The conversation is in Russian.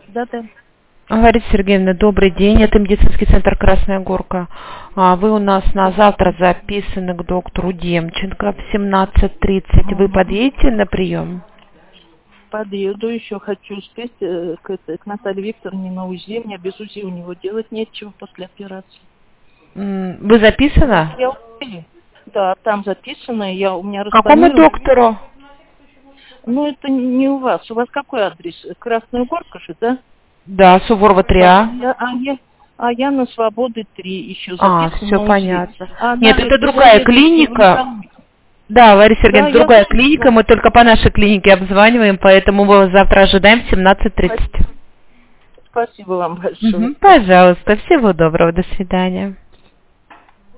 Да-да. Лариса Сергеевна, добрый день. Это медицинский центр «Красная Горка». Вы у нас на завтра записаны к доктору Демченко в 17:30. Вы подъедете на прием? Подъеду, еще хочу успеть к Наталье Викторовне на УЗИ. Мне без УЗИ у него делать нечего после операции. Вы записана? Я успею. Да, там записано, у меня К какому распланировано. доктору? Ну, это не у вас. У вас какой адрес? Красная Горка же, да? Да, Суворова 3А. Я на Свободы 3 еще записана. Все понятно. Нет, Надо это другая клиника. Да, Лариса Сергеевна, другая клиника. Мы только по нашей клинике обзваниваем, поэтому мы вас завтра ожидаем в 17:30. Спасибо вам большое. Пожалуйста, всего доброго, до свидания.